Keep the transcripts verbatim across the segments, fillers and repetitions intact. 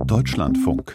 Deutschlandfunk.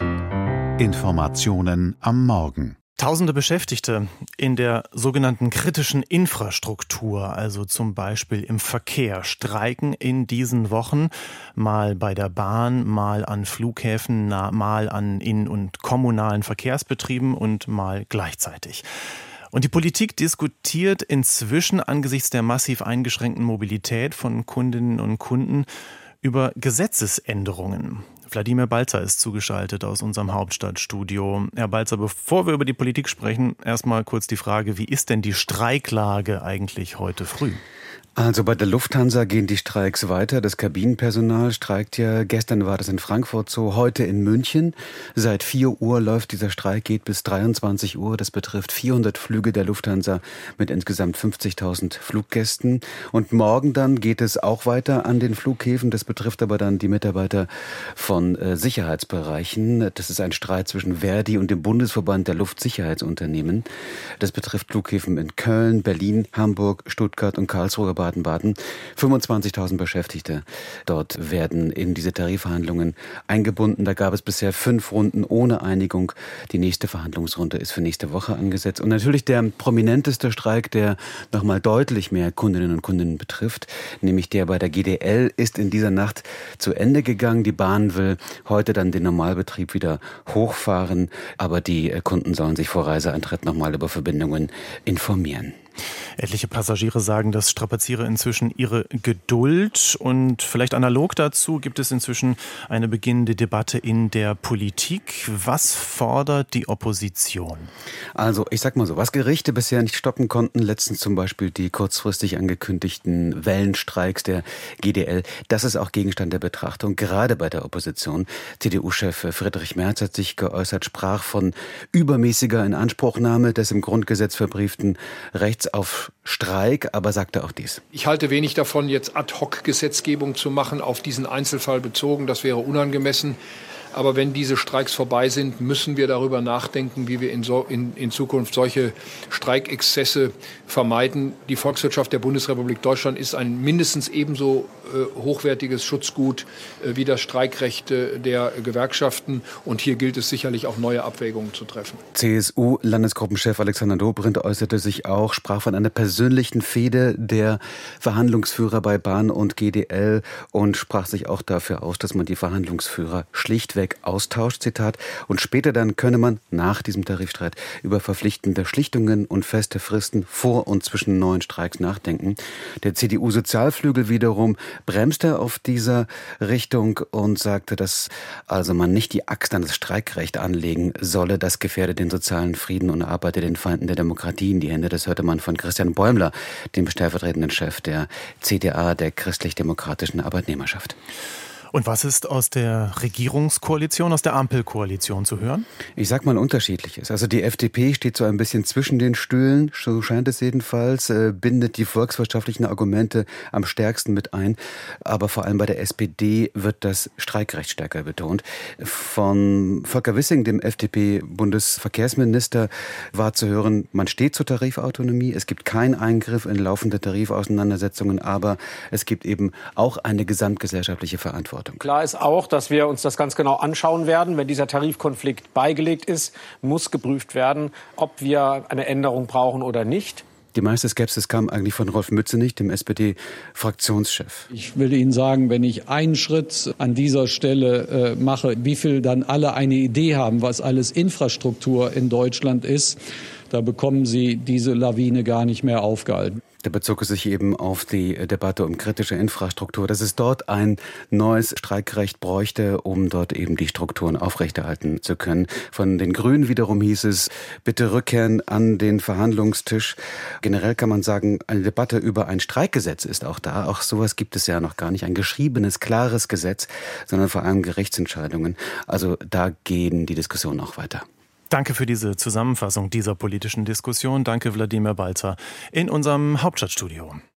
Informationen am Morgen. Tausende Beschäftigte in der sogenannten kritischen Infrastruktur, also zum Beispiel im Verkehr, streiken in diesen Wochen mal bei der Bahn, mal an Flughäfen, mal an in- und kommunalen Verkehrsbetrieben und mal gleichzeitig. Und die Politik diskutiert inzwischen angesichts der massiv eingeschränkten Mobilität von Kundinnen und Kunden über Gesetzesänderungen. Wladimir Balzer ist zugeschaltet aus unserem Hauptstadtstudio. Herr Balzer, bevor wir über die Politik sprechen, erstmal kurz die Frage, wie ist denn die Streiklage eigentlich heute früh? Also bei der Lufthansa gehen die Streiks weiter. Das Kabinenpersonal streikt ja. Gestern war das in Frankfurt so, heute in München. Seit vier Uhr läuft dieser Streik, geht bis dreiundzwanzig Uhr. Das betrifft vierhundert Flüge der Lufthansa mit insgesamt fünfzigtausend Fluggästen. Und morgen dann geht es auch weiter an den Flughäfen. Das betrifft aber dann die Mitarbeiter von äh, Sicherheitsbereichen. Das ist ein Streit zwischen Verdi und dem Bundesverband der Luftsicherheitsunternehmen. Das betrifft Flughäfen in Köln, Berlin, Hamburg, Stuttgart und Karlsruhe, Baden-Baden. fünfundzwanzigtausend Beschäftigte dort werden in diese Tarifverhandlungen eingebunden. Da gab es bisher fünf Runden ohne Einigung. Die nächste Verhandlungsrunde ist für nächste Woche angesetzt. Und natürlich der prominenteste Streik, der nochmal deutlich mehr Kundinnen und Kunden betrifft, nämlich der bei der G D L, ist in dieser Nacht zu Ende gegangen. Die Bahn will heute dann den Normalbetrieb wieder hochfahren, aber die Kunden sollen sich vor Reiseantritt nochmal über Verbindungen informieren. Etliche Passagiere sagen, das strapaziere inzwischen ihre Geduld. Und vielleicht analog dazu gibt es inzwischen eine beginnende Debatte in der Politik. Was fordert die Opposition? Also ich sag mal so, was Gerichte bisher nicht stoppen konnten, letztens zum Beispiel die kurzfristig angekündigten Wellenstreiks der G D L, das ist auch Gegenstand der Betrachtung, gerade bei der Opposition. C D U-Chef Friedrich Merz hat sich geäußert, sprach von übermäßiger Inanspruchnahme des im Grundgesetz verbrieften Rechts auf Streik, aber sagte auch dies. Ich halte wenig davon, jetzt Ad-hoc-Gesetzgebung zu machen, auf diesen Einzelfall bezogen. Das wäre unangemessen. Aber wenn diese Streiks vorbei sind, müssen wir darüber nachdenken, wie wir in, so, in, in Zukunft solche Streikexzesse vermeiden. Die Volkswirtschaft der Bundesrepublik Deutschland ist ein mindestens ebenso äh, hochwertiges Schutzgut äh, wie das Streikrecht äh, der Gewerkschaften. Und hier gilt es sicherlich auch neue Abwägungen zu treffen. C S U-Landesgruppenchef Alexander Dobrindt äußerte sich auch, sprach von einer persönlichen Fehde der Verhandlungsführer bei Bahn und G D L und sprach sich auch dafür aus, dass man die Verhandlungsführer schlichtweg austauscht, Zitat, und später dann könne man nach diesem Tarifstreit über verpflichtende Schlichtungen und feste Fristen vor und zwischen neuen Streiks nachdenken. Der C D U-Sozialflügel wiederum bremste auf dieser Richtung und sagte, dass also man nicht die Axt an das Streikrecht anlegen solle. Das gefährde den sozialen Frieden und arbeite den Feinden der Demokratie in die Hände. Das hörte man von Christian Bäumler, dem stellvertretenden Chef der C D A, der christlich-demokratischen Arbeitnehmerschaft. Und was ist aus der Regierungskoalition, aus der Ampelkoalition zu hören? Ich sag mal Unterschiedliches. Also die F D P steht so ein bisschen zwischen den Stühlen, so scheint es jedenfalls, äh, bindet die volkswirtschaftlichen Argumente am stärksten mit ein. Aber vor allem bei der S P D wird das Streikrecht stärker betont. Von Volker Wissing, dem F D P-Bundesverkehrsminister, war zu hören, man steht zur Tarifautonomie. Es gibt keinen Eingriff in laufende Tarifauseinandersetzungen, aber es gibt eben auch eine gesamtgesellschaftliche Verantwortung. Klar ist auch, dass wir uns das ganz genau anschauen werden. Wenn dieser Tarifkonflikt beigelegt ist, muss geprüft werden, ob wir eine Änderung brauchen oder nicht. Die meiste Skepsis kam eigentlich von Rolf Mützenich, dem S P D-Fraktionschef. Ich will Ihnen sagen, wenn ich einen Schritt an dieser Stelle äh, mache, wie viel dann alle eine Idee haben, was alles Infrastruktur in Deutschland ist, da bekommen Sie diese Lawine gar nicht mehr aufgehalten. Da bezog es sich eben auf die Debatte um kritische Infrastruktur, dass es dort ein neues Streikrecht bräuchte, um dort eben die Strukturen aufrechterhalten zu können. Von den Grünen wiederum hieß es, bitte rückkehren an den Verhandlungstisch. Generell kann man sagen, eine Debatte über ein Streikgesetz ist auch da. Auch sowas gibt es ja noch gar nicht. Ein geschriebenes, klares Gesetz, sondern vor allem Gerichtsentscheidungen. Also da gehen die Diskussionen auch weiter. Danke für diese Zusammenfassung dieser politischen Diskussion. Danke, Wladimir Balzer, in unserem Hauptstadtstudio.